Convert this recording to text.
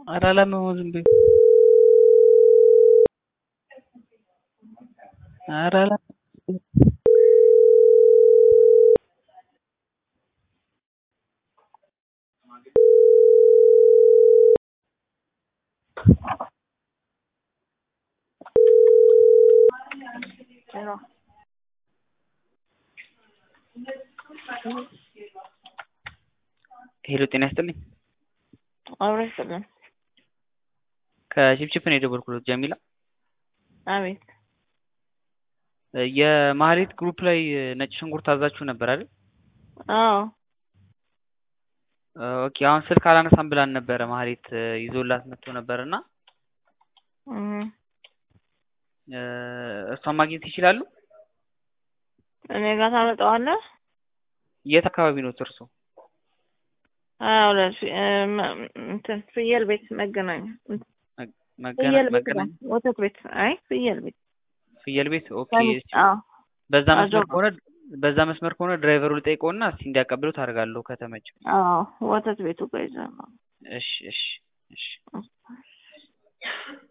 ኧረ አላመመው ዝም ብዬ ኧረ አላመመው ሄሎ ጤና ይስጥልኝ አብረን ሰላም ከቺፕቺፕ ነው የደወልኩት ጀሚላ አቤት የማህሌት ግሩፕ ላይ ነጭ ሽንኩርት አዛችሁ ነበር አይደል? አዎ ኦኬ አሁን ስልክ አላነሳም ብላን ነበረ ማህሌት ይዞላት መጥቶ ነበርና እሷን ማግኘት ይችላሉ? እኔ ጋር ታመጣዋለህ? የት አካባቢ ነው እርሶ? እንትን ፍየል ቤት መገናኛ መገናኛ ወተት ቤት አይ ፍየል ቤት ኦኬ በዛ መስመር ከሆነ ድራይቨሩ ልጠይቀውና እስቲ እንዲያቀብለው ታደርጋለሁ ከተመቸው ወተት ቤቱ ጋር ይዘናል እሺ